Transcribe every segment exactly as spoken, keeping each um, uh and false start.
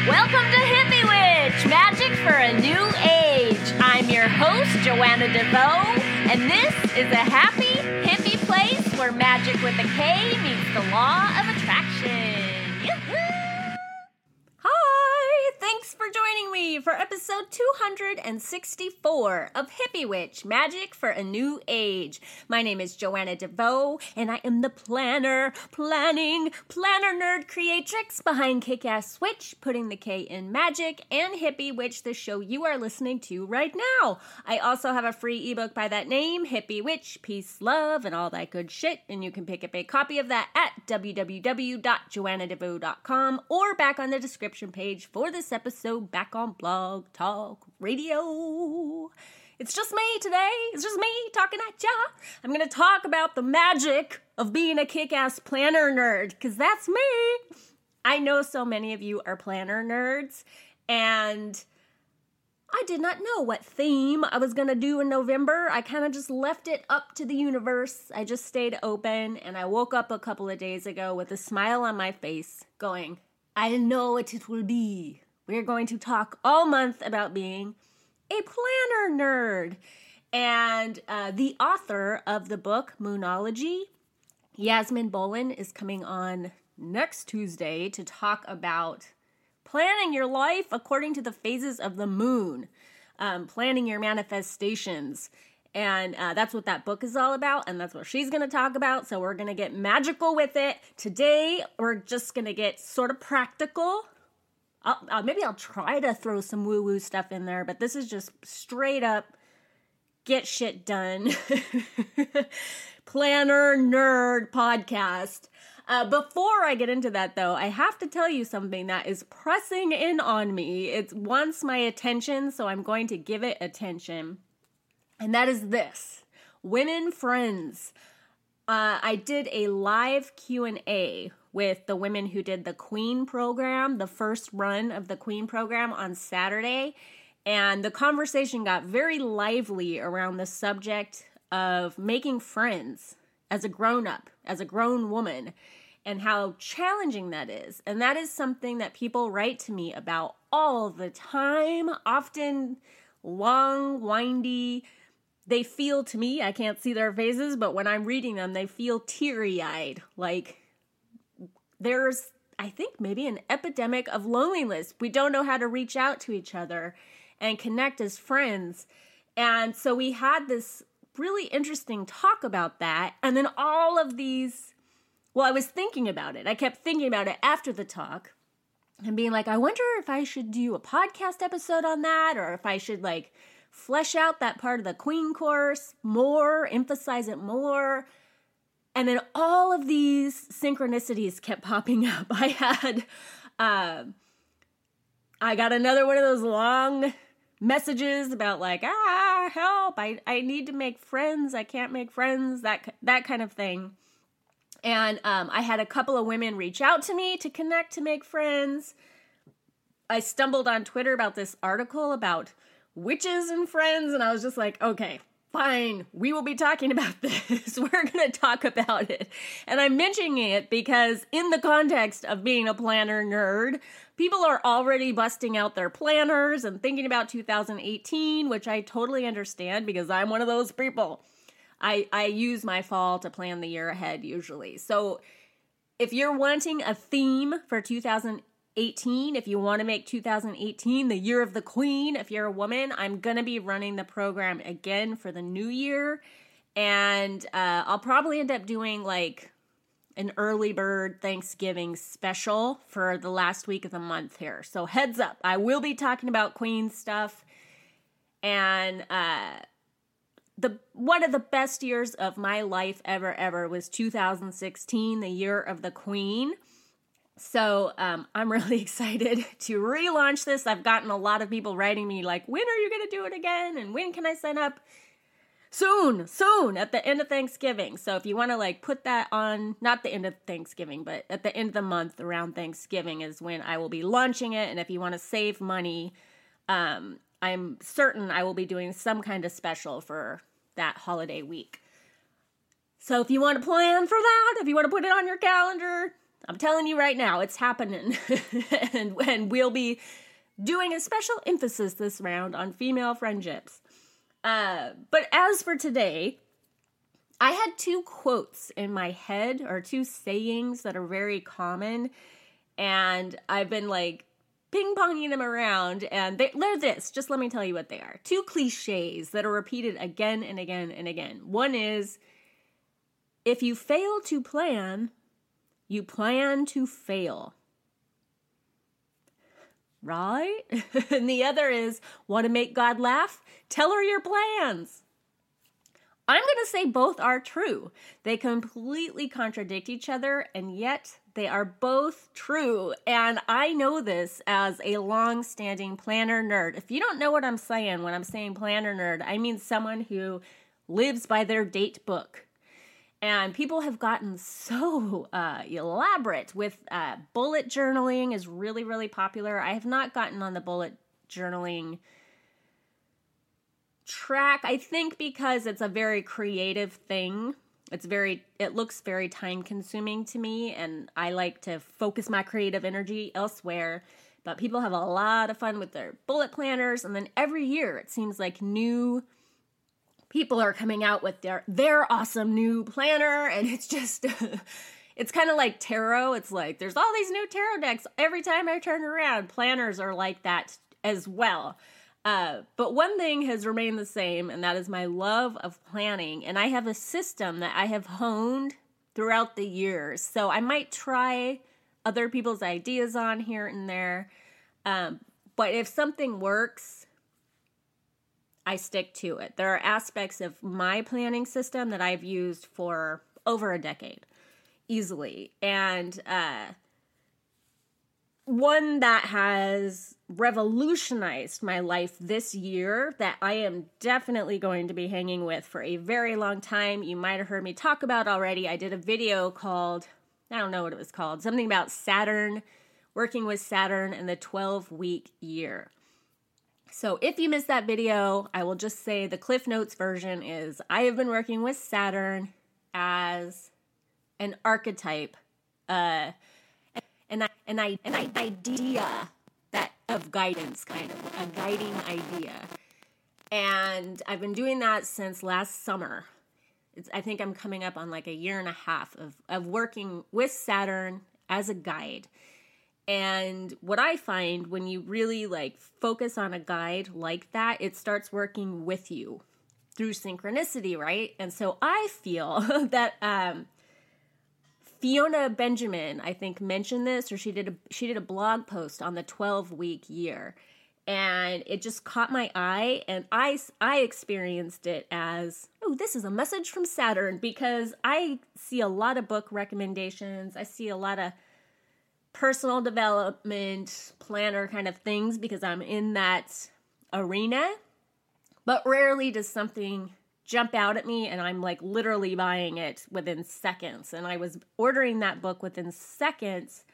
Welcome to Hippie Witch, magic for a new age. I'm your host, Joanna DeVoe, and this is a happy, hippie place where magic with a K meets the law of attraction. Yoo-hoo! Hi, thanks for joining me for episode two hundred sixty-four of Hippie Witch, magic for a new age. My name is Joanna DeVoe, and I am the planner, planning, planner nerd creatrix behind Kick-Ass Switch, putting the K in magic, and Hippie Witch, the show you are listening to right now. I also have a free ebook by that name, Hippie Witch, Peace, Love, and all that good shit, and you can pick up a copy of that at w w w dot joanna devoe dot com or back on the description page for this episode back on Blog Talk Radio. It's just me today. It's just me talking at ya. I'm going to talk about the magic of being a kick-ass planner nerd, because that's me. I know so many of you are planner nerds, and I did not know what theme I was going to do in November. I kind of just left it up to the universe. I just stayed open, and I woke up a couple of days ago with a smile on my face going, I know what it will be. We're going to talk all month about being a planner nerd. And uh, the author of the book, Moonology, Yasmin Bolin, is coming on next Tuesday to talk about planning your life according to the phases of the moon, um, planning your manifestations. And uh, that's what that book is all about, and that's what she's going to talk about. So we're going to get magical with it. Today, we're just going to get sort of practical. I'll, uh, maybe I'll try to throw some woo-woo stuff in there, but this is just straight up get shit done. Planner nerd podcast. Uh, before I get into that, though, I have to tell you something that is pressing in on me. It wants my attention, so I'm going to give it attention. And that is this. Women Friends. Uh, I did a live Q and A with the women who did the Queen program, the first run of the Queen program on Saturday. And the conversation got very lively around the subject of making friends as a grown-up, as a grown woman, and how challenging that is. And that is something that people write to me about all the time, often long, windy. They feel, to me, I can't see their faces, but when I'm reading them, they feel teary-eyed. Like there's, I think, maybe an epidemic of loneliness. We don't know how to reach out to each other and connect as friends. And so we had this really interesting talk about that. And then all of these, well, I was thinking about it. I kept thinking about it after the talk and being like, I wonder if I should do a podcast episode on that, or if I should like flesh out that part of the Queen course more, emphasize it more. And then all of these synchronicities kept popping up. I had, uh, I got another one of those long messages about like, ah, help, I, I need to make friends. I can't make friends, that, that kind of thing. And um, I had a couple of women reach out to me to connect, to make friends. I stumbled on Twitter about this article about witches and friends, and I was just like, okay, fine, we will be talking about this. We're going to talk about it. And I'm mentioning it because in the context of being a planner nerd, people are already busting out their planners and thinking about two thousand eighteen, which I totally understand because I'm one of those people. I, I use my fall to plan the year ahead usually. So if you're wanting a theme for two thousand eighteen, if you want to make two thousand eighteen the year of the Queen, if you're a woman, I'm going to be running the program again for the new year. And uh, I'll probably end up doing like an early bird Thanksgiving special for the last week of the month here. So heads up, I will be talking about Queen stuff. And uh, the one of the best years of my life ever, ever was two thousand sixteen, the year of the Queen. So um, I'm really excited to relaunch this. I've gotten a lot of people writing me like, when are you going to do it again? And when can I sign up? Soon, soon, at the end of Thanksgiving. So if you want to like put that on, not the end of Thanksgiving, but at the end of the month around Thanksgiving is when I will be launching it. And if you want to save money, um, I'm certain I will be doing some kind of special for that holiday week. So if you want to plan for that, if you want to put it on your calendar, I'm telling you right now, it's happening. and, and we'll be doing a special emphasis this round on female friendships. Uh, but as for today, I had two quotes in my head, or two sayings that are very common, and I've been like ping-ponging them around, and they, they're this. Just let me tell you what they are. Two cliches that are repeated again and again and again. One is, if you fail to plan, you plan to fail. Right? And the other is, want to make God laugh? Tell her your plans. I'm going to say both are true. They completely contradict each other, and yet they are both true. And I know this as a long-standing planner nerd. If you don't know what I'm saying when I'm saying planner nerd, I mean someone who lives by their date book. And people have gotten so uh, elaborate with uh, bullet journaling is really, really popular. I have not gotten on the bullet journaling track, I think, because it's a very creative thing. It's very, it looks very time consuming to me, and I like to focus my creative energy elsewhere. But people have a lot of fun with their bullet planners, and then every year it seems like new people are coming out with their, their awesome new planner, and it's just, it's kind of like tarot. It's like, there's all these new tarot decks. Every time I turn around, planners are like that as well. Uh, but one thing has remained the same, and that is my love of planning. And I have a system that I have honed throughout the years. So I might try other people's ideas on here and there. Um, but if something works, I stick to it. There are aspects of my planning system that I've used for over a decade, easily. And uh, one that has revolutionized my life this year that I am definitely going to be hanging with for a very long time. You might have heard me talk about already. I did a video called, I don't know what it was called, something about Saturn, working with Saturn and the twelve-week year. So if you missed that video, I will just say the Cliff Notes version is I have been working with Saturn as an archetype, uh, an, an, an idea that of guidance, kind of, a guiding idea. And I've been doing that since last summer. It's, I think I'm coming up on like a year and a half of, of working with Saturn as a guide. And what I find when you really like focus on a guide like that, it starts working with you through synchronicity, right? And so I feel that um, Fiona Benjamin, I think, mentioned this, or she did a she did a blog post on the twelve-week year, and it just caught my eye, and I I experienced it as, oh, this is a message from Saturn, because I see a lot of book recommendations, I see a lot of personal development planner kind of things because I'm in that arena, but rarely does something jump out at me and I'm like literally buying it within seconds. And I was ordering that book within seconds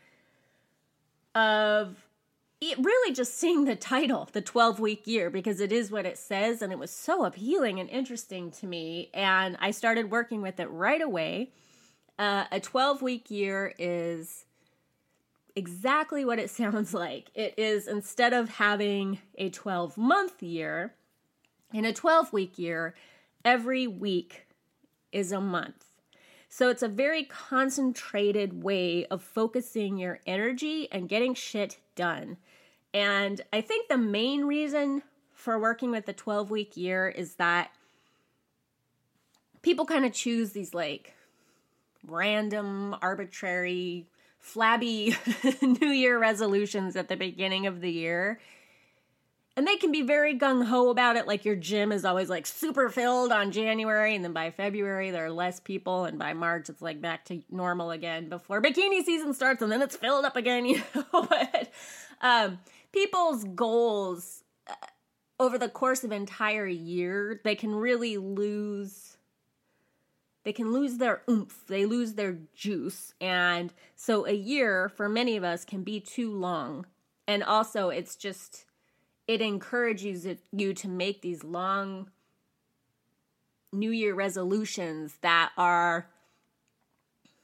of it really just seeing the title, the twelve-week year, because it is what it says, and it was so appealing and interesting to me, and I started working with it right away. Uh, a twelve-week year is exactly what it sounds like. It is, instead of having a twelve-month year, in a twelve-week year, every week is a month. So it's a very concentrated way of focusing your energy and getting shit done. And I think the main reason for working with the twelve-week year is that people kind of choose these like random, arbitrary, flabby New Year resolutions at the beginning of the year. And they can be very gung-ho about it, like your gym is always like super filled on January, and then by February there are less people, and by March it's like back to normal again before bikini season starts, and then it's filled up again, you know. But um, people's goals uh, over the course of an entire year, they can really lose, they can lose their oomph, they lose their juice, and so a year for many of us can be too long. And also it's just, it encourages it, you to make these long New Year resolutions that are,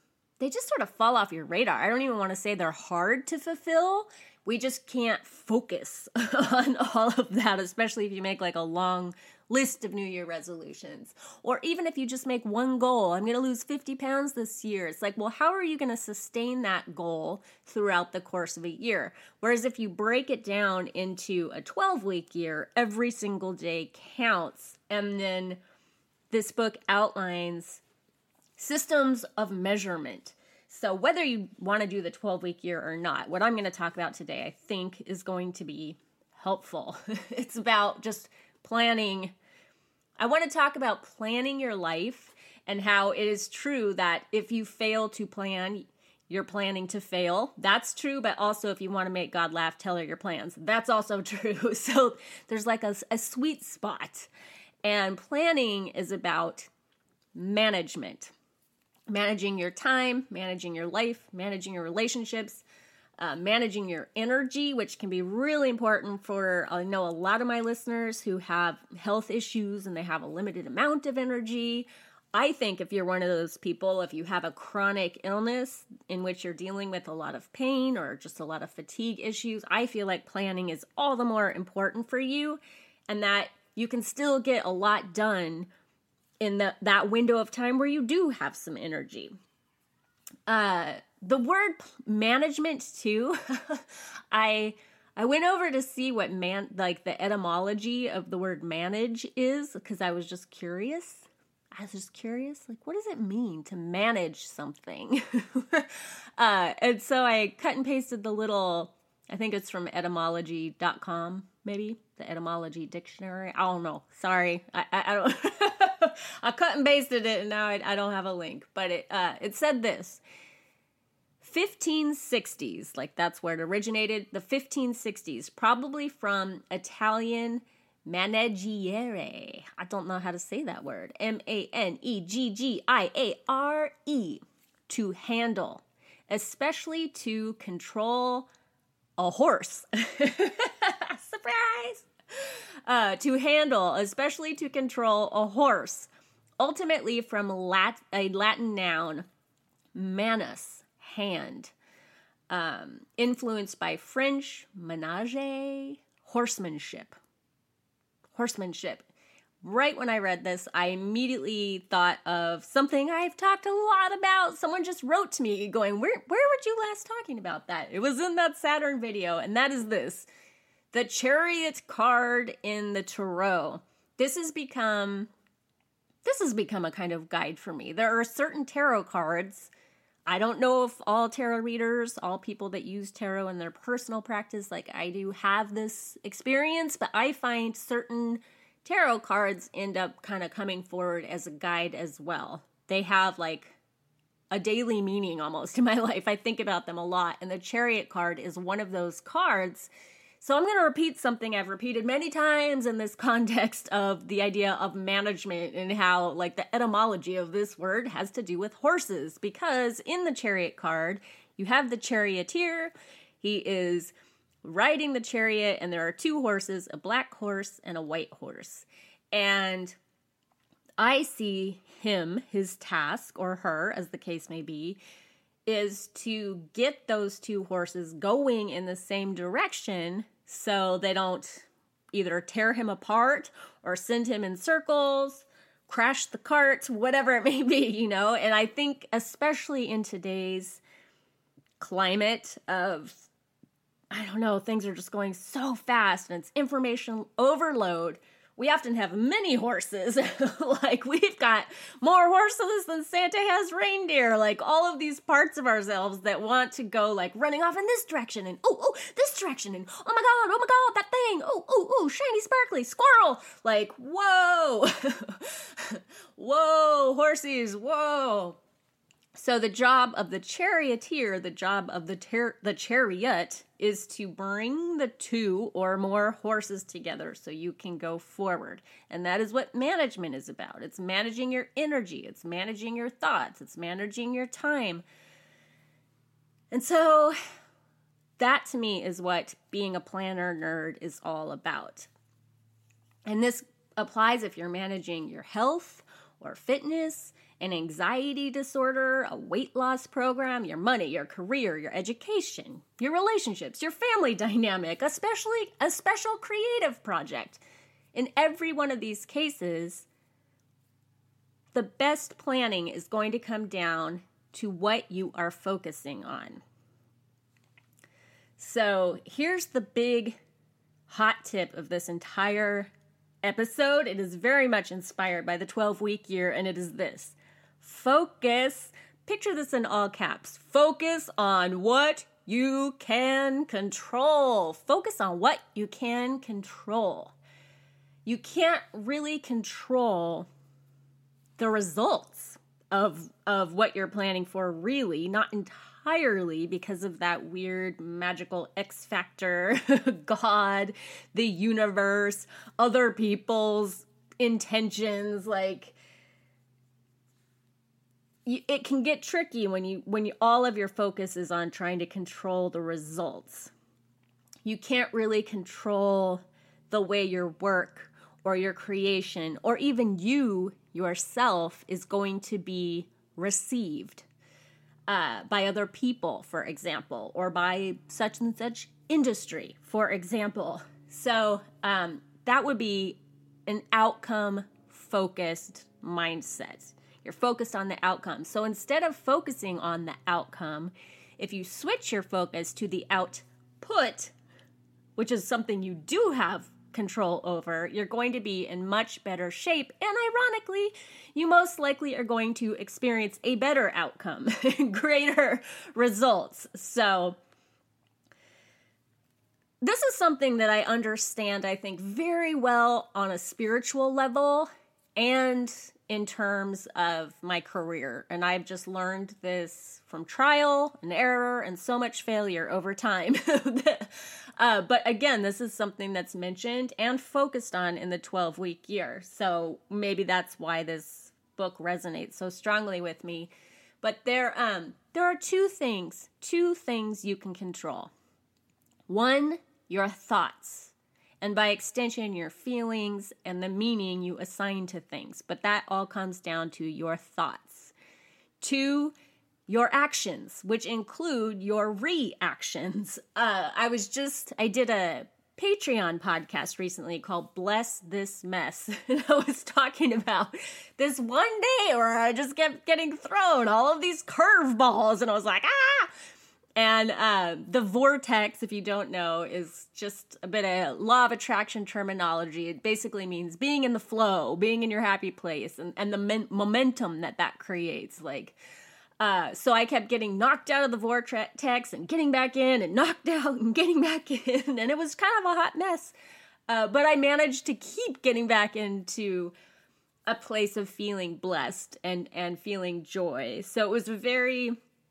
they just sort of fall off your radar. I don't even want to say they're hard to fulfill. We just can't focus on all of that, especially if you make like a long list of New Year resolutions. Or even if you just make one goal, I'm going to lose fifty pounds this year. It's like, well, how are you going to sustain that goal throughout the course of a year? Whereas if you break it down into a twelve-week year, every single day counts. And then this book outlines systems of measurement. So whether you want to do the twelve-week year or not, what I'm going to talk about today, I think, is going to be helpful. It's about just planning. I want to talk about planning your life and how it is true that if you fail to plan, you're planning to fail. That's true, but also if you want to make God laugh, tell her your plans. That's also true. So there's like a, a sweet spot. And planning is about management. Managing your time, managing your life, managing your relationships, uh, managing your energy, which can be really important for, I know a lot of my listeners who have health issues and they have a limited amount of energy. I think if you're one of those people, if you have a chronic illness in which you're dealing with a lot of pain or just a lot of fatigue issues, I feel like planning is all the more important for you, and that you can still get a lot done in the, that window of time where you do have some energy. Uh, the word management too, I I went over to see what man like the etymology of the word manage is, because I was just curious. I was just curious, like, what does it mean to manage something? uh, and so I cut and pasted the little, I think it's from etymology dot com, maybe, the etymology dictionary. I don't know. Sorry. I, I, I don't... I cut and pasted it, and now I, I don't have a link. But it uh, it said this. fifteen sixties, like that's where it originated. The fifteen sixties, probably from Italian maneggiare. I don't know how to say that word. M A N E G G I A R E. To handle, especially to control a horse. Surprise! Uh, to handle, especially to control a horse. Ultimately from Lat- a Latin noun, manus, hand. Um, influenced by French, menage, horsemanship. Horsemanship. Right when I read this, I immediately thought of something I've talked a lot about. Someone just wrote to me going, where, where were you last talking about that? It was in that Saturn video, and that is this. The Chariot card in the Tarot. This has become, this has become a kind of guide for me. There are certain tarot cards. I don't know if all tarot readers, all people that use tarot in their personal practice like I do, have this experience, but I find certain tarot cards end up kind of coming forward as a guide as well. They have like a daily meaning almost in my life. I think about them a lot, and the Chariot card is one of those cards. So I'm going to repeat something I've repeated many times in this context of the idea of management and how, like, the etymology of this word has to do with horses. Because in the Chariot card, you have the charioteer. He is riding the chariot, and there are two horses, a black horse and a white horse. And I see him, his task, or her, as the case may be, is to get those two horses going in the same direction so they don't either tear him apart or send him in circles, crash the cart, whatever it may be, you know? And I think especially in today's climate of, I don't know, things are just going so fast and it's information overload. We often have many horses. Like, we've got more horses than Santa has reindeer. Like, all of these parts of ourselves that want to go, like, running off in this direction and, oh, oh, this direction and, oh my God, oh my God, that thing, oh, oh, oh, shiny, sparkly, squirrel. Like, whoa. Whoa, horses, whoa. So the job of the charioteer, the job of the ter- the chariot, is to bring the two or more horses together so you can go forward. And that is what management is about. It's managing your energy. It's managing your thoughts. It's managing your time. And so that to me is what being a planner nerd is all about. And this applies if you're managing your health or fitness, an anxiety disorder, a weight loss program, your money, your career, your education, your relationships, your family dynamic, especially a special creative project. In every one of these cases, the best planning is going to come down to what you are focusing on. So here's the big hot tip of this entire episode. It is very much inspired by the twelve-week year, and it is this. Focus, picture this in all caps, focus on what you can control. Focus on what you can control. You can't really control the results of, of what you're planning for, really, not entirely because of that weird magical X factor, God, the universe, other people's intentions, like, it can get tricky when you when you, all of your focus is on trying to control the results. You can't really control the way your work or your creation or even you yourself is going to be received uh, by other people, for example, or by such and such industry, for example. So um, that would be an outcome-focused mindset. You're focused on the outcome. So instead of focusing on the outcome, if you switch your focus to the output, which is something you do have control over, you're going to be in much better shape. And ironically, you most likely are going to experience a better outcome, greater results. So this is something that I understand, I think, very well on a spiritual level and in terms of my career. And I've just learned this from trial and error and so much failure over time. uh, but again, this is something that's mentioned and focused on in the twelve-week year. So maybe that's why this book resonates so strongly with me. But there, um, there are two things, two things you can control. One, your thoughts. And by extension, your feelings and the meaning you assign to things. But that all comes down to your thoughts. Two, your actions, which include your reactions. Uh, I was just, I did a Patreon podcast recently called Bless This Mess. And I was talking about this one day where I just kept getting thrown all of these curveballs. And I was like, ah! And uh, the vortex, if you don't know, is just a bit of law of attraction terminology. It basically means being in the flow, being in your happy place, and, and the men- momentum that that creates. Like, uh, so I kept getting knocked out of the vortex and getting back in and knocked out and getting back in. And it was kind of a hot mess. Uh, but I managed to keep getting back into a place of feeling blessed and, and feeling joy. So it was a very...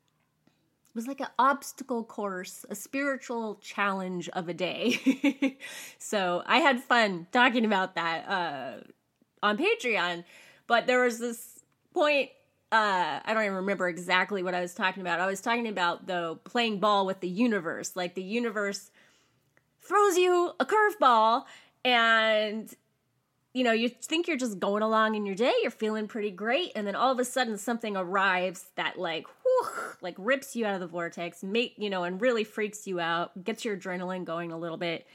It was like an obstacle course, a spiritual challenge of a day. So I had fun talking about that uh, on Patreon. But there was this point, uh, I don't even remember exactly what I was talking about. I was talking about, though, playing ball with the universe. Like the universe throws you a curveball and, you know, you think you're just going along in your day. You're feeling pretty great. And then all of a sudden something arrives that like, like rips you out of the vortex, make, you know, and really freaks you out, gets your adrenaline going a little bit.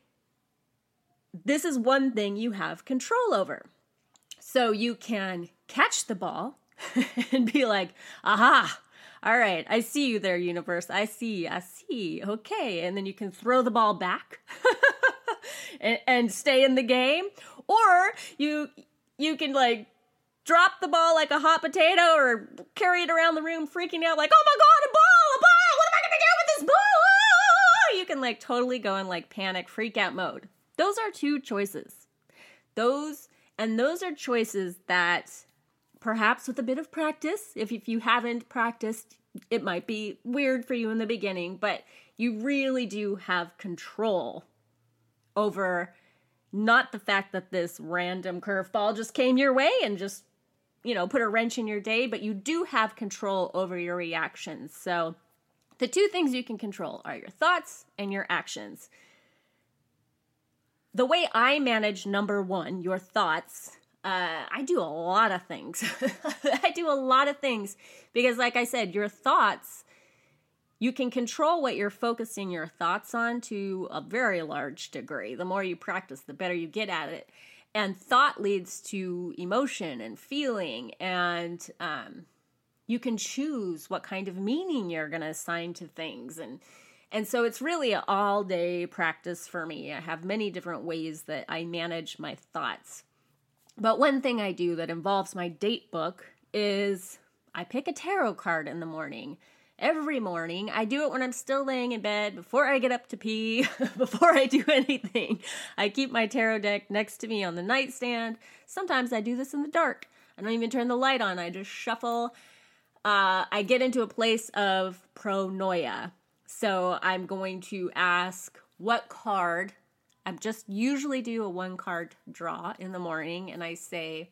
This is one thing you have control over. So you can catch the ball and be like, aha, all right, I see you there, universe. I see, I see. Okay. And then you can throw the ball back and, and stay in the game. Or you, you can like, drop the ball like a hot potato or carry it around the room freaking out like, oh my God, a ball, a ball, what am I going to do with this ball? You can like totally go in like panic, freak out mode. Those are two choices. Those, and those are choices that perhaps with a bit of practice, if, if you haven't practiced, it might be weird for you in the beginning, but you really do have control over not the fact that this random curveball just came your way and just, you know, put a wrench in your day, but you do have control over your reactions. So the two things you can control are your thoughts and your actions. The way I manage number one, your thoughts, Uh, I do a lot of things. I do a lot of things because, like I said, your thoughts, you can control what you're focusing your thoughts on to a very large degree. The more you practice, the better you get at it. And thought leads to emotion and feeling, and um, you can choose what kind of meaning you're going to assign to things. And and so it's really an all-day practice for me. I have many different ways that I manage my thoughts. But one thing I do that involves my date book is I pick a tarot card in the morning. Every morning. I do it when I'm still laying in bed, before I get up to pee, before I do anything. I keep my tarot deck next to me on the nightstand. Sometimes I do this in the dark. I don't even turn the light on. I just shuffle. Uh, I get into a place of pronoia. So I'm going to ask what card. I just usually do a one card draw in the morning, and I say,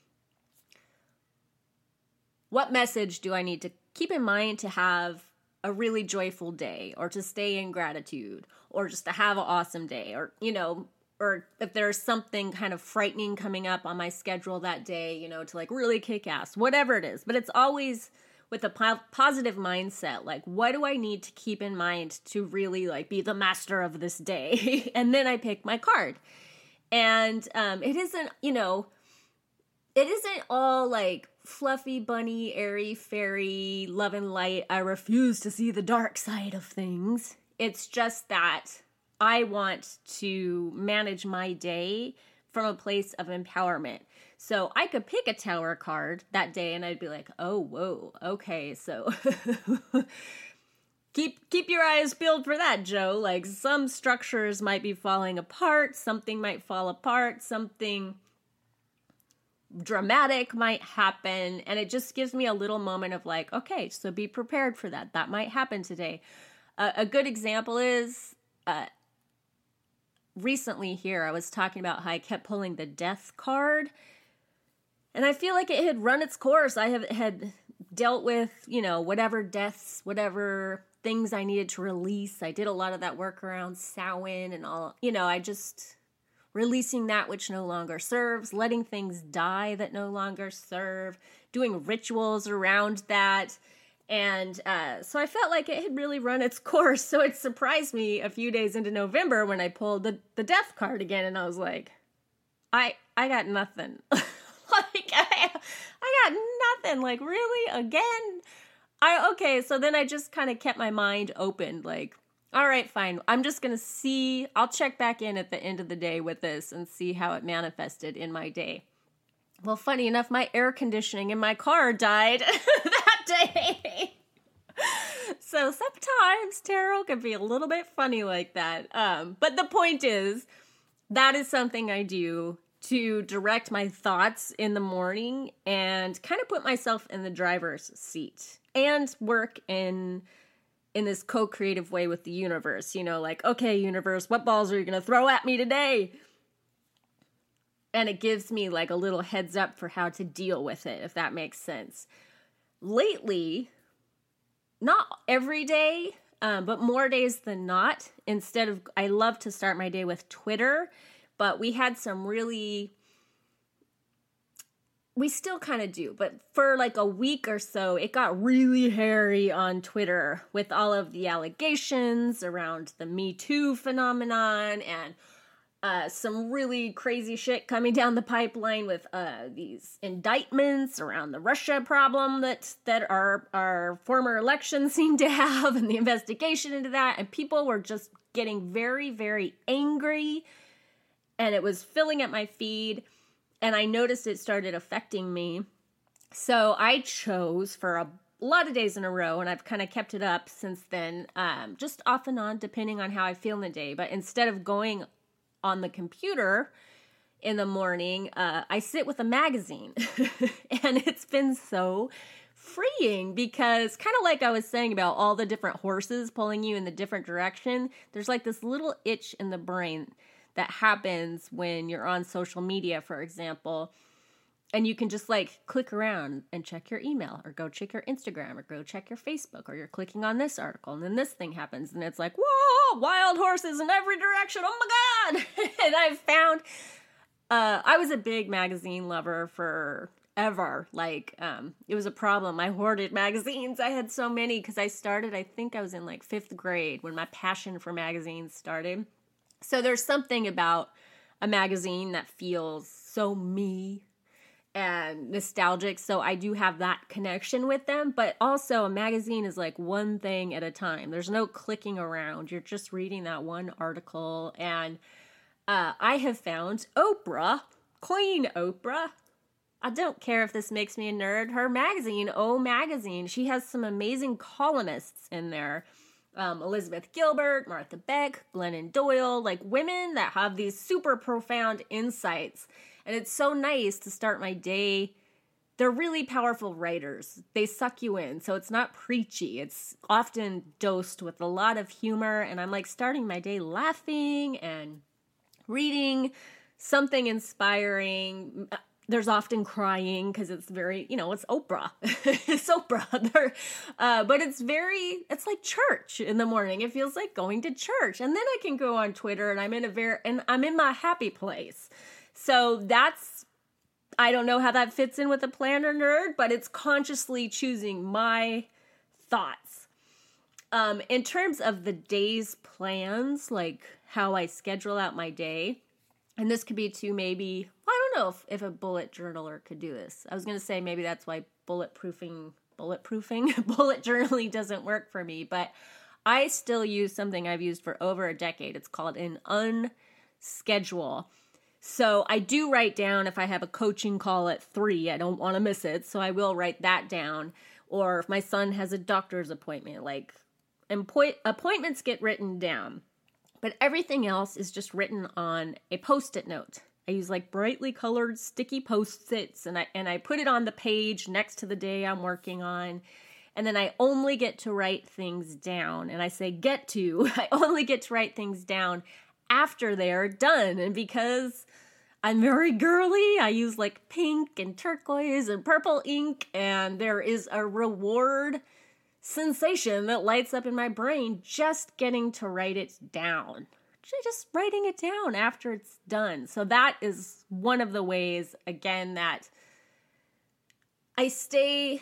what message do I need to keep in mind to have a really joyful day, or to stay in gratitude, or just to have an awesome day, or, you know, or if there's something kind of frightening coming up on my schedule that day, you know, to like really kick ass, whatever it is. But it's always with a po- positive mindset. Like, what do I need to keep in mind to really like be the master of this day? And then I pick my card. And um, it isn't, you know, it isn't all like fluffy, bunny, airy, fairy, love and light. I refuse to see the dark side of things. It's just that I want to manage my day from a place of empowerment. So I could pick a tower card that day and I'd be like, oh, whoa, okay, so keep keep your eyes peeled for that, Joe. Like, some structures might be falling apart, something might fall apart, something dramatic might happen, and it just gives me a little moment of like, okay, so be prepared for that. That might happen today. Uh, a good example is uh, recently here, I was talking about how I kept pulling the death card, and I feel like it had run its course. I have had dealt with, you know, whatever deaths, whatever things I needed to release. I did a lot of that work around Samhain and all, you know, I just releasing that which no longer serves, letting things die that no longer serve, doing rituals around that. And uh, so I felt like it had really run its course. So it surprised me a few days into November when I pulled the, the death card again. And I was like, I I got nothing. like, I, I got nothing. Like, really? Again? I Okay, so then I just kind of kept my mind open. Like, all right, fine. I'm just going to see. I'll check back in at the end of the day with this and see how it manifested in my day. Well, funny enough, my air conditioning in my car died that day. So sometimes tarot can be a little bit funny like that. Um, but the point is, that is something I do to direct my thoughts in the morning and kind of put myself in the driver's seat and work in in this co-creative way with the universe. You know, like, okay, universe, what balls are you going to throw at me today? And it gives me like a little heads up for how to deal with it, if that makes sense. Lately, not every day, um, but more days than not, instead of, I love to start my day with Twitter, but we had some really, we still kind of do, but for like a week or so, it got really hairy on Twitter with all of the allegations around the Me Too phenomenon and Uh, some really crazy shit coming down the pipeline with uh, these indictments around the Russia problem that that our our former election seemed to have, and the investigation into that. And people were just getting very, very angry, and it was filling up my feed. And I noticed it started affecting me, so I chose for a lot of days in a row, and I've kind of kept it up since then, um, just off and on, depending on how I feel in the day. But instead of going on the computer in the morning, uh, I sit with a magazine. And it's been so freeing because, kind of like I was saying about all the different horses pulling you in the different direction, there's like this little itch in the brain that happens when you're on social media, for example, and you can just like click around and check your email or go check your Instagram or go check your Facebook, or you're clicking on this article and then this thing happens and it's like, whoa, wild horses in every direction. Oh my God. And I've found Uh, I was a big magazine lover forever. Like, um, it was a problem. I hoarded magazines. I had so many because I started, I think I was in like fifth grade when my passion for magazines started. So there's something about a magazine that feels so me and nostalgic. So I do have that connection with them. But also a magazine is like one thing at a time. There's no clicking around. You're just reading that one article. And Uh, I have found Oprah, Queen Oprah. I don't care if this makes me a nerd. Her magazine, O Magazine, she has some amazing columnists in there. Um, Elizabeth Gilbert, Martha Beck, Glennon Doyle, like women that have these super profound insights. And it's so nice to start my day. They're really powerful writers. They suck you in. So it's not preachy. It's often dosed with a lot of humor. And I'm like starting my day laughing and reading something inspiring. There's often crying because it's very, you know, it's Oprah. It's Oprah. Uh, but it's very, it's like church in the morning. It feels like going to church. And then I can go on Twitter and I'm in a very, and I'm in my happy place. So that's, I don't know how that fits in with a planner nerd, but it's consciously choosing my thoughts. Um, in terms of the day's plans, like how I schedule out my day, and this could be to maybe, I don't know if, if a bullet journaler could do this. I was going to say maybe that's why bulletproofing, bulletproofing, bullet journaling doesn't work for me, but I still use something I've used for over a decade. It's called an unschedule. So I do write down if I have a coaching call at three, I don't want to miss it, so I will write that down. Or if my son has a doctor's appointment, like Appoint- appointments get written down, but everything else is just written on a Post-it note. I use like brightly colored sticky Post-its, and I and I put it on the page next to the day I'm working on, and then I only get to write things down. And I say get to, I only get to write things down after they're done. And because I'm very girly, I use like pink and turquoise and purple ink, and there is a reward sensation that lights up in my brain just getting to write it down. Just writing it down after it's done. So that is one of the ways, again, that I stay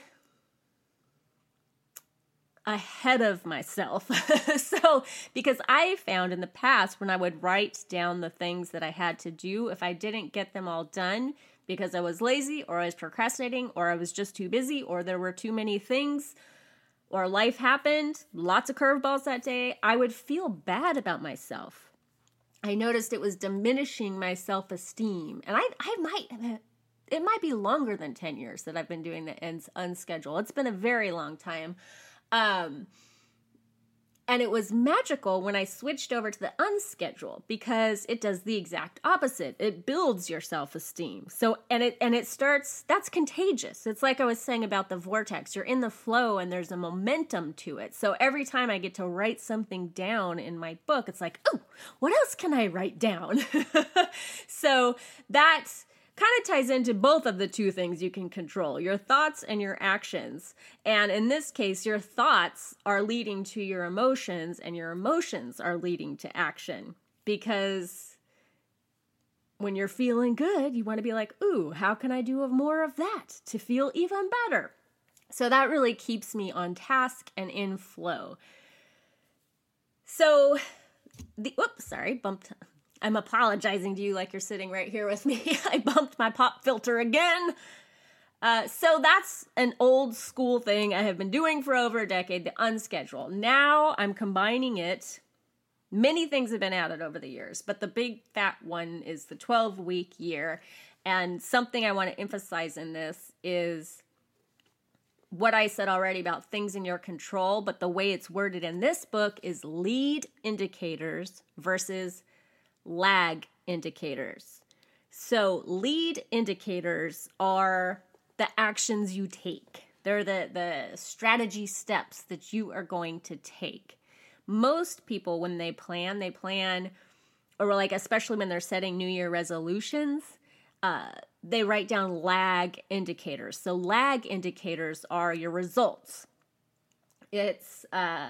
ahead of myself. So, because I found in the past when I would write down the things that I had to do, if I didn't get them all done because I was lazy or I was procrastinating or I was just too busy or there were too many things, or life happened, lots of curveballs that day, I would feel bad about myself. I noticed it was diminishing my self-esteem. And I I might, it might be longer than ten years that I've been doing the unschedule. It's been a very long time. Um, and it was magical when I switched over to the unschedule because it does the exact opposite. It builds your self-esteem. So, and it, and it starts, that's contagious. It's like I was saying about the vortex. You're in the flow and there's a momentum to it. So every time I get to write something down in my book, it's like, oh, what else can I write down? So that's kind of ties into both of the two things you can control, your thoughts and your actions. And in this case, your thoughts are leading to your emotions and your emotions are leading to action. Because when you're feeling good, you want to be like, ooh, how can I do more of that to feel even better? So that really keeps me on task and in flow. So the, whoops, sorry, bumped. I'm apologizing to you like you're sitting right here with me. I bumped my pop filter again. Uh, so that's an old school thing I have been doing for over a decade, the unschedule. Now I'm combining it. Many things have been added over the years, but the big fat one is the twelve-week year. And something I want to emphasize in this is what I said already about things in your control, but the way it's worded in this book is lead indicators versus lag indicators. So lead indicators are the actions you take. They're the, the strategy steps that you are going to take. Most people, when they plan, they plan, or like especially when they're setting New Year resolutions, uh, they write down lag indicators. So lag indicators are your results. It's uh,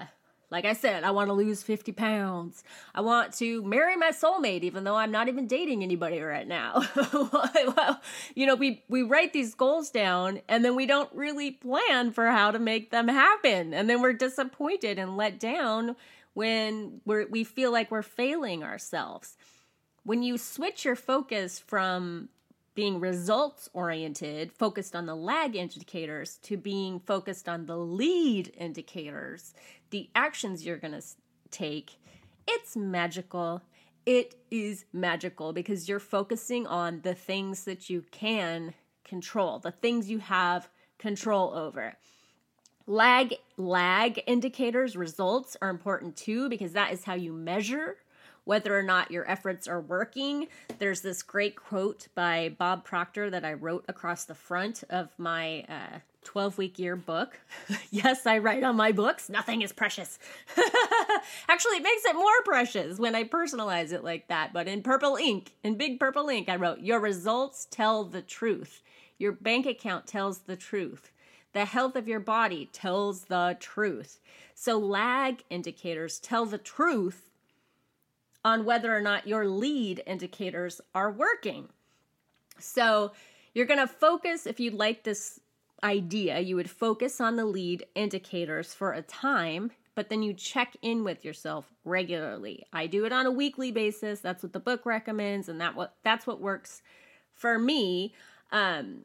Like I said, I want to lose fifty pounds. I want to marry my soulmate, even though I'm not even dating anybody right now. Well, you know, we, we write these goals down and then we don't really plan for how to make them happen. And then we're disappointed and let down when we're, we feel like we're failing ourselves. When you switch your focus from being results oriented, focused on the lag indicators, to being focused on the lead indicators, the actions you're going to take, it's magical. It is magical because you're focusing on the things that you can control, the things you have control over. Lag, lag indicators, results are important too, because that is how you measure whether or not your efforts are working. There's this great quote by Bob Proctor that I wrote across the front of my uh, twelve-week year book. Yes, I write on my books. Nothing is precious. Actually, it makes it more precious when I personalize it like that. But in purple ink, in big purple ink, I wrote, your results tell the truth. Your bank account tells the truth. The health of your body tells the truth. So lag indicators tell the truth on whether or not your lead indicators are working. So you're going to focus, if you like this idea, you would focus on the lead indicators for a time, but then you check in with yourself regularly. I do it on a weekly basis. That's what the book recommends, and that what that's what works for me. Um,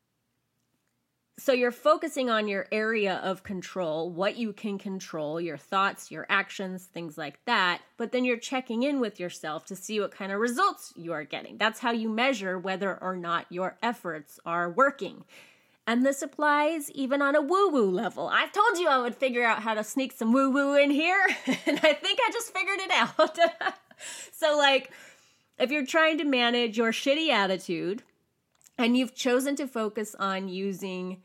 So you're focusing on your area of control, what you can control, your thoughts, your actions, things like that. But then you're checking in with yourself to see what kind of results you are getting. That's how you measure whether or not your efforts are working. And this applies even on a woo-woo level. I told you I would figure out how to sneak some woo-woo in here, and I think I just figured it out. So like, if you're trying to manage your shitty attitude, and you've chosen to focus on using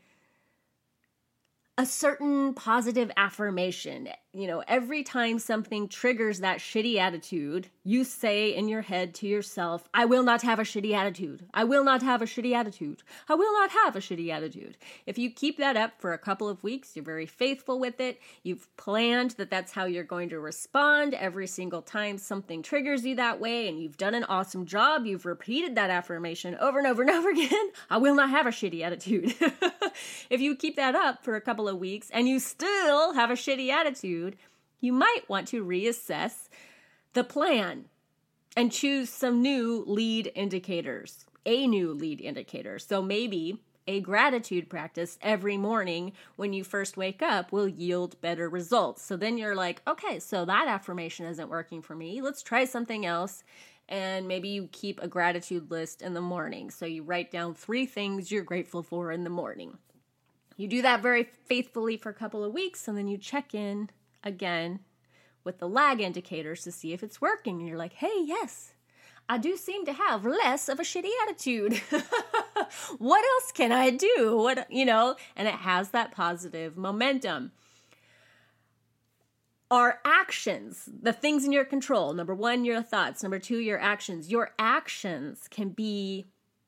a certain positive affirmation, you know, every time something triggers that shitty attitude, you say in your head to yourself, I will not have a shitty attitude. I will not have a shitty attitude. I will not have a shitty attitude. If you keep that up for a couple of weeks, you're very faithful with it. You've planned that that's how you're going to respond every single time something triggers you that way, and you've done an awesome job. You've repeated that affirmation over and over and over again. I will not have a shitty attitude. If you keep that up for a couple of weeks and you still have a shitty attitude, you might want to reassess the plan and choose some new lead indicators, a new lead indicator. So maybe a gratitude practice every morning when you first wake up will yield better results. So then you're like, okay, so that affirmation isn't working for me. Let's try something else. And maybe you keep a gratitude list in the morning. So you write down three things you're grateful for in the morning. You do that very faithfully for a couple of weeks, and then you check in again with the lag indicators to see if it's working. And you're like, hey, yes, I do seem to have less of a shitty attitude. What else can I do? What, you know, and it has that positive momentum. Our actions, the things in your control. Number one, your thoughts. Number two, your actions. Your actions can be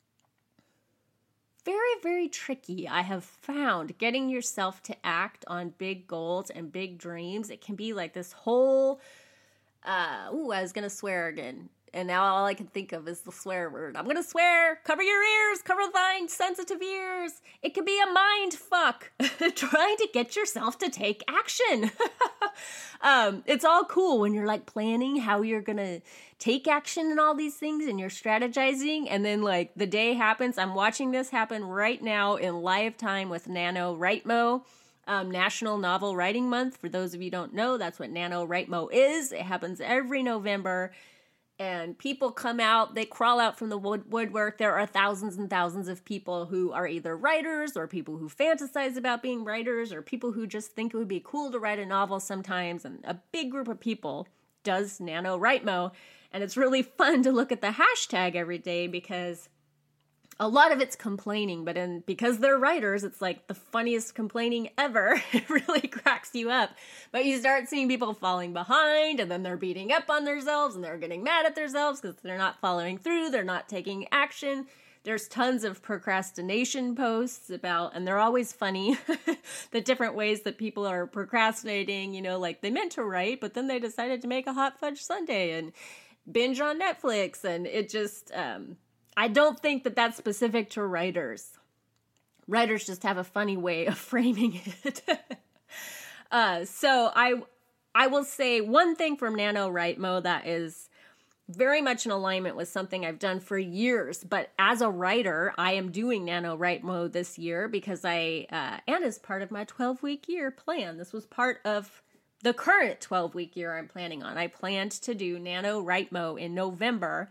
very, very tricky. I have found getting yourself to act on big goals and big dreams. It can be like this whole, uh, ooh, I was going to swear again. And now all I can think of is the swear word. I'm going to swear. Cover your ears. Cover thine sensitive ears. It can be a mind fuck trying to get yourself to take action. um, it's all cool when you're like planning how you're going to take action and all these things and you're strategizing. And then like the day happens. I'm watching this happen right now in live time with NaNoWriMo. Um, National Novel Writing Month. For those of you who don't know, that's what NaNoWriMo is. It happens every November. And people come out, they crawl out from the wood- woodwork. There are thousands and thousands of people who are either writers or people who fantasize about being writers or people who just think it would be cool to write a novel sometimes. And a big group of people does NaNoWriMo. And it's really fun to look at the hashtag every day because a lot of it's complaining, but in, because they're writers, it's like the funniest complaining ever. It really cracks you up. But you start seeing people falling behind, and then they're beating up on themselves, and they're getting mad at themselves because they're not following through, they're not taking action. There's tons of procrastination posts about, and they're always funny, the different ways that people are procrastinating, you know, like they meant to write, but then they decided to make a hot fudge sundae and binge on Netflix. And it just, um, I don't think that that's specific to writers. Writers just have a funny way of framing it. uh, so I, I will say one thing from NaNoWriMo that is very much in alignment with something I've done for years. But as a writer, I am doing NaNoWriMo this year because I, uh, and as part of my twelve-week year plan. This was part of the current twelve-week year I'm planning on. I planned to do NaNoWriMo in November.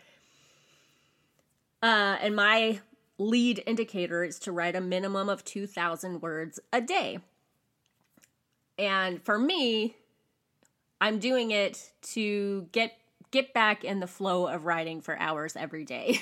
Uh, and my lead indicator is to write a minimum of two thousand words a day. And for me, I'm doing it to get get back in the flow of writing for hours every day.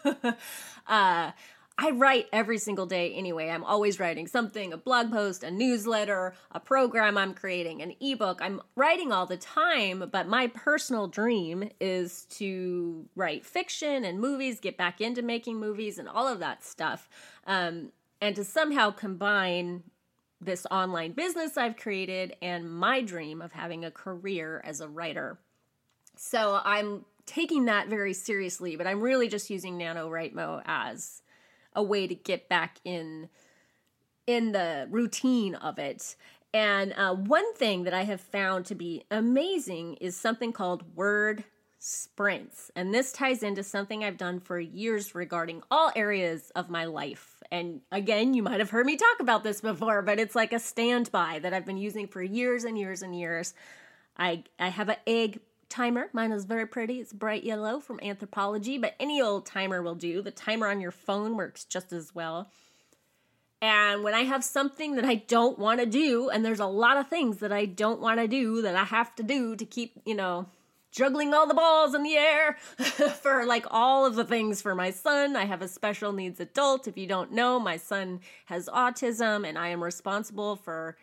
uh, I write every single day anyway. I'm always writing something, a blog post, a newsletter, a program I'm creating, an ebook. I'm writing all the time, but my personal dream is to write fiction and movies, get back into making movies and all of that stuff, um, and to somehow combine this online business I've created and my dream of having a career as a writer. So I'm taking that very seriously, but I'm really just using NaNoWriMo as a way to get back in in the routine of it. And uh, one thing that I have found to be amazing is something called word sprints. And this ties into something I've done for years regarding all areas of my life. And again, you might have heard me talk about this before, but it's like a standby that I've been using for years and years and years. I, I have an egg timer. Mine is very pretty. It's bright yellow from Anthropologie, but any old timer will do. The timer on your phone works just as well. And when I have something that I don't want to do, and there's a lot of things that I don't want to do that I have to do to keep, you know, juggling all the balls in the air for like all of the things for my son. I have a special needs adult. If you don't know, my son has autism and I am responsible for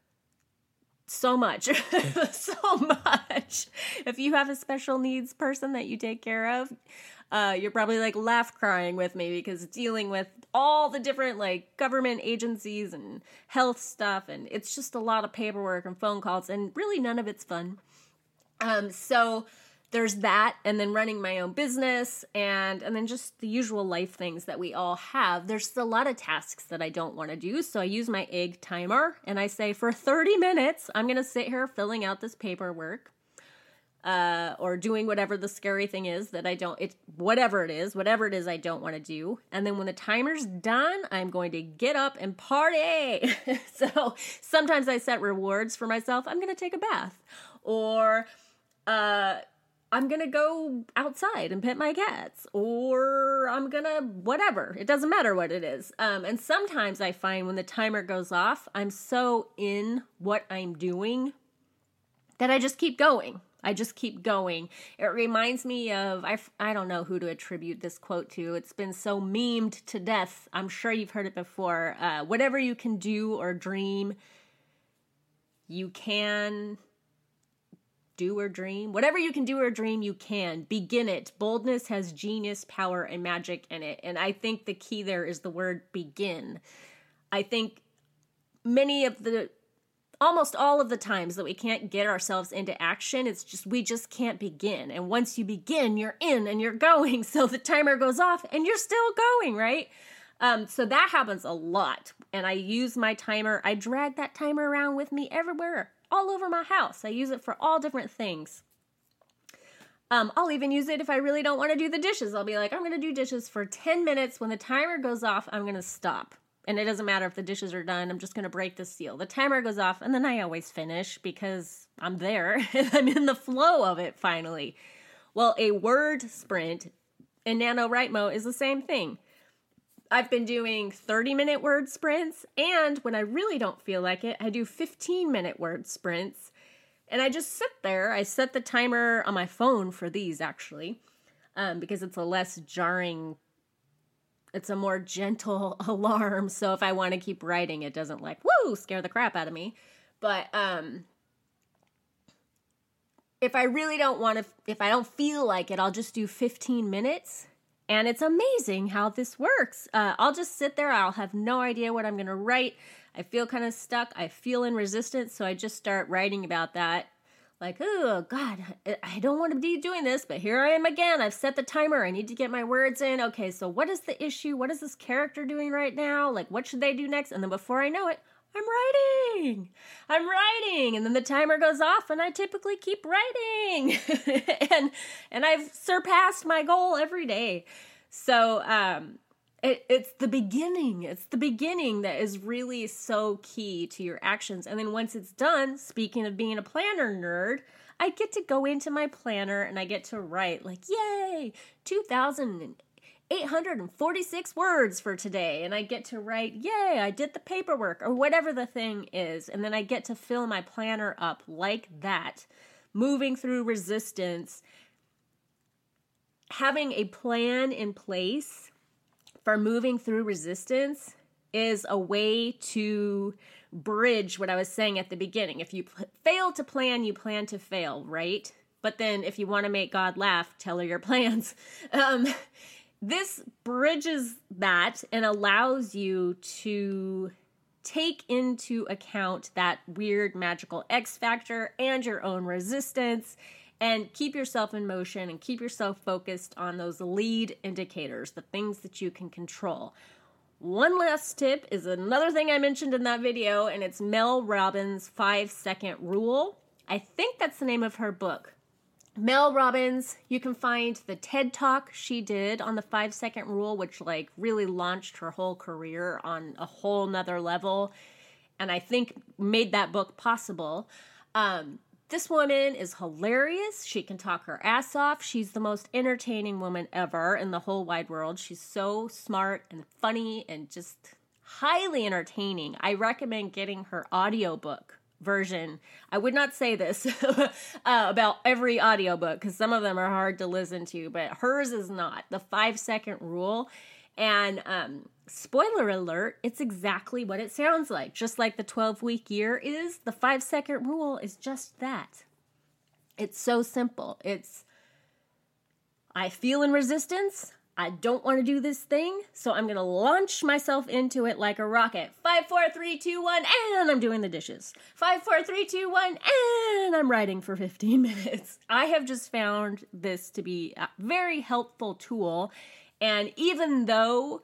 so much, so much. If you have a special needs person that you take care of, uh, you're probably like laugh crying with me because dealing with all the different like government agencies and health stuff. And it's just a lot of paperwork and phone calls and really none of it's fun. Um, so there's that, and then running my own business, and and then just the usual life things that we all have. There's a lot of tasks that I don't want to do, so I use my egg timer, and I say for thirty minutes, I'm going to sit here filling out this paperwork, uh, or doing whatever the scary thing is that I don't, it, whatever it is, whatever it is I don't want to do. And then when the timer's done, I'm going to get up and party. So sometimes I set rewards for myself. I'm going to take a bath, or uh, I'm going to go outside and pet my cats, or I'm going to whatever. It doesn't matter what it is. Um, and sometimes I find when the timer goes off, I'm so in what I'm doing that I just keep going. I just keep going. It reminds me of, I, I don't know who to attribute this quote to. It's been so memed to death. I'm sure you've heard it before. Uh, whatever you can do or dream, you can do or dream. Whatever you can do or dream, you can. Begin it. Boldness has genius, power, and magic in it. And I think the key there is the word begin. I think many of the, almost all of the times that we can't get ourselves into action, it's just, we just can't begin. And once you begin, you're in and you're going. So the timer goes off and you're still going, right? Um, so that happens a lot. And I use my timer. I drag that timer around with me everywhere, all over my house. I use it for all different things. Um, I'll even use it if I really don't want to do the dishes. I'll be like, I'm going to do dishes for ten minutes. When the timer goes off, I'm going to stop. And it doesn't matter if the dishes are done. I'm just going to break the seal. The timer goes off, and then I always finish because I'm there. I'm in the flow of it finally. Well, a word sprint in NaNoWriMo is the same thing. I've been doing thirty-minute word sprints, and when I really don't feel like it, I do fifteen-minute word sprints, and I just sit there. I set the timer on my phone for these, actually, um, because it's a less jarring, it's a more gentle alarm, so if I want to keep writing, it doesn't like, woo, scare the crap out of me. But um, if I really don't want to, if I don't feel like it, I'll just do fifteen minutes. And it's amazing how this works. Uh, I'll just sit there. I'll have no idea what I'm going to write. I feel kind of stuck. I feel in resistance. So I just start writing about that. Like, oh, God, I don't want to be doing this, but here I am again. I've set the timer. I need to get my words in. Okay, so what is the issue? What is this character doing right now? Like, what should they do next? And then before I know it, I'm writing. I'm writing. And then the timer goes off and I typically keep writing. and and I've surpassed my goal every day. So um, it, it's the beginning. It's the beginning that is really so key to your actions. And then once it's done, speaking of being a planner nerd, I get to go into my planner and I get to write like, yay, two thousand eight hundred forty-six words for today. And I get to write, yay, I did the paperwork or whatever the thing is. And then I get to fill my planner up like that, moving through resistance. Having a plan in place for moving through resistance is a way to bridge what I was saying at the beginning. If you p- fail to plan, you plan to fail, right? But then if you want to make God laugh, tell her your plans. Um, this bridges that and allows you to take into account that weird magical X factor and your own resistance and keep yourself in motion and keep yourself focused on those lead indicators, the things that you can control. One last tip is another thing I mentioned in that video, and it's Mel Robbins' five-second rule. I think that's the name of her book. Mel Robbins, you can find the TED Talk she did on the five-second rule, which like really launched her whole career on a whole nother level, and I think made that book possible. Um, This woman is hilarious. She can talk her ass off. She's the most entertaining woman ever in the whole wide world. She's so smart and funny and just highly entertaining. I recommend getting her audiobook version. I would not say this uh, about every audiobook because some of them are hard to listen to, but hers is not. The five second rule. And um, spoiler alert, it's exactly what it sounds like. Just like the twelve-week year is, the five-second rule is just that. It's so simple. It's, I feel in resistance. I don't want to do this thing, so I'm going to launch myself into it like a rocket. Five, four, three, two, one, and I'm doing the dishes. Five, four, three, two, one, and I'm writing for fifteen minutes. I have just found this to be a very helpful tool. And even though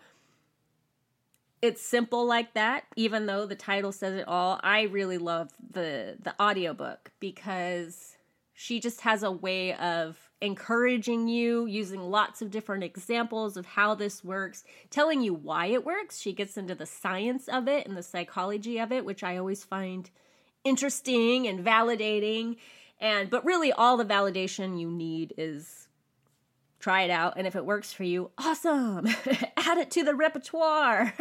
it's simple like that, even though the title says it all, I really love the, the audiobook because she just has a way of encouraging you, using lots of different examples of how this works, telling you why it works. She gets into the science of it and the psychology of it, which I always find interesting and validating. And but really all the validation you need is try it out, and if it works for you, awesome. Add it to the repertoire.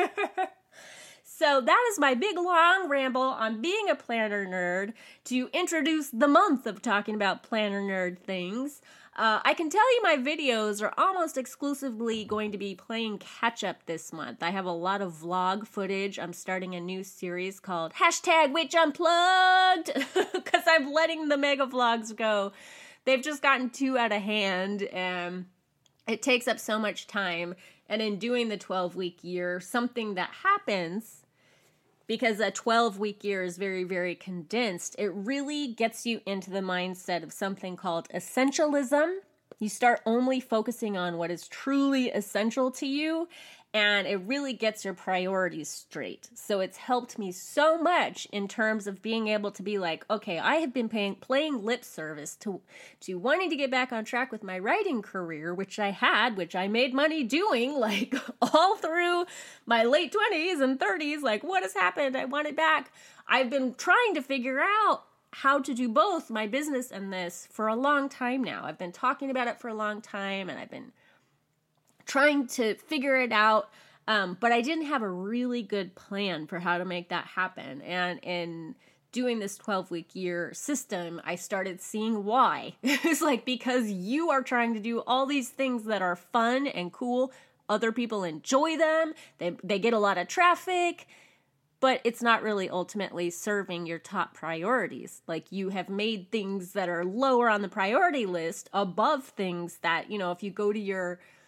So that is my big long ramble on being a planner nerd to introduce the month of talking about planner nerd things. Uh, I can tell you my videos are almost exclusively going to be playing catch up this month. I have a lot of vlog footage. I'm starting a new series called hashtag Witch Unplugged because I'm letting the mega vlogs go. They've just gotten too out of hand, and it takes up so much time. And in doing the twelve-week year, something that happens, because a twelve-week year is very, very condensed, it really gets you into the mindset of something called essentialism. You start only focusing on what is truly essential to you, and it really gets your priorities straight. So it's helped me so much in terms of being able to be like, okay, I have been paying, playing lip service to, to wanting to get back on track with my writing career, which I had, which I made money doing, like all through my late twenties and thirties. Like, what has happened? I want it back. I've been trying to figure out how to do both my business and this for a long time now. I've been talking about it for a long time, and I've been trying to figure it out, um, but I didn't have a really good plan for how to make that happen. And in doing this twelve-week year system, I started seeing why. It's like, because you are trying to do all these things that are fun and cool, other people enjoy them, they they get a lot of traffic, but it's not really ultimately serving your top priorities. Like, you have made things that are lower on the priority list above things that, you know, if you go to your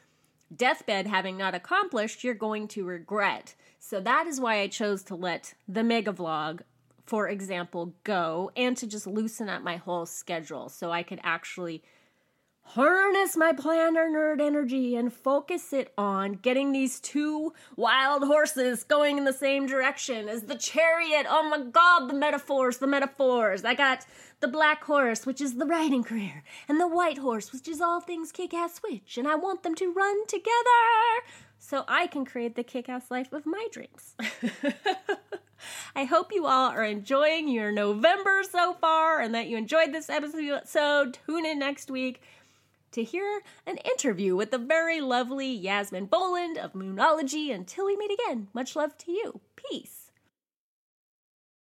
deathbed having not accomplished, you're going to regret. So that is why I chose to let the mega vlog, for example, go, and to just loosen up my whole schedule so I could actually harness my planner nerd energy and focus it on getting these two wild horses going in the same direction as the chariot. Oh my God, the metaphors, the metaphors. I got the black horse, which is the riding career, and the white horse, which is all things kick-ass witch, and I want them to run together so I can create the kick-ass life of my dreams. I hope you all are enjoying your November so far and that you enjoyed this episode. Tune in next week to hear an interview with the very lovely Yasmin Boland of Moonology. Until we meet again, much love to you. Peace.